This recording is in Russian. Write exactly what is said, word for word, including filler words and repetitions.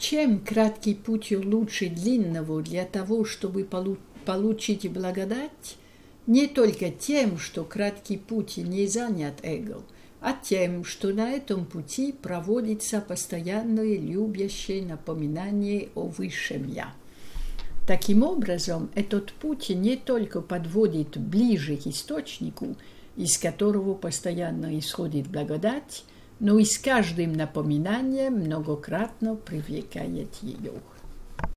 Чем краткий путь лучше длинного для того, чтобы полу- получить благодать? Не только тем, что краткий путь не занят эго, а тем, что на этом пути проводится постоянное любящее напоминание о высшем «Я». Таким образом, этот путь не только подводит ближе к источнику, из которого постоянно исходит благодать, но и с каждым напоминанием многократно привлекает ее.